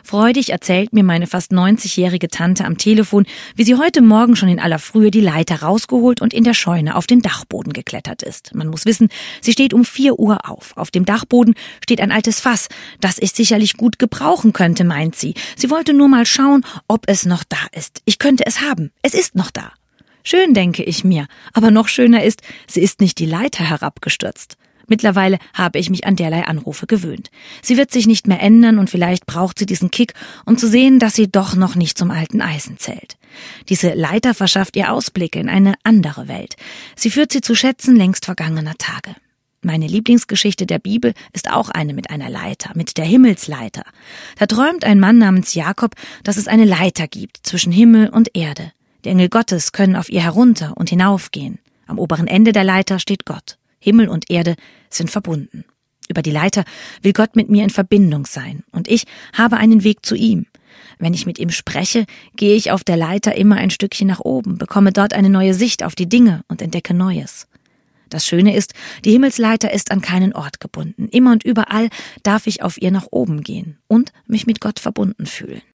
Freudig erzählt mir meine fast 90-jährige Tante am Telefon, wie sie heute Morgen schon in aller Frühe die Leiter rausgeholt und in der Scheune auf den Dachboden geklettert ist. Man muss wissen, sie steht um 4 Uhr auf. Auf dem Dachboden steht ein altes Fass, das ich sicherlich gut gebrauchen könnte, meint sie. Sie wollte nur mal schauen, ob es noch da ist. Ich könnte es haben. Es ist noch da. Schön, denke ich mir. Aber noch schöner ist, sie ist nicht die Leiter herabgestürzt. Mittlerweile habe ich mich an derlei Anrufe gewöhnt. Sie wird sich nicht mehr ändern und vielleicht braucht sie diesen Kick, um zu sehen, dass sie doch noch nicht zum alten Eisen zählt. Diese Leiter verschafft ihr Ausblicke in eine andere Welt. Sie führt sie zu Schätzen längst vergangener Tage. Meine Lieblingsgeschichte der Bibel ist auch eine mit einer Leiter, mit der Himmelsleiter. Da träumt ein Mann namens Jakob, dass es eine Leiter gibt zwischen Himmel und Erde. Die Engel Gottes können auf ihr herunter und hinaufgehen. Am oberen Ende der Leiter steht Gott. Himmel und Erde sind verbunden. Über die Leiter will Gott mit mir in Verbindung sein und ich habe einen Weg zu ihm. Wenn ich mit ihm spreche, gehe ich auf der Leiter immer ein Stückchen nach oben, bekomme dort eine neue Sicht auf die Dinge und entdecke Neues. Das Schöne ist, die Himmelsleiter ist an keinen Ort gebunden. Immer und überall darf ich auf ihr nach oben gehen und mich mit Gott verbunden fühlen.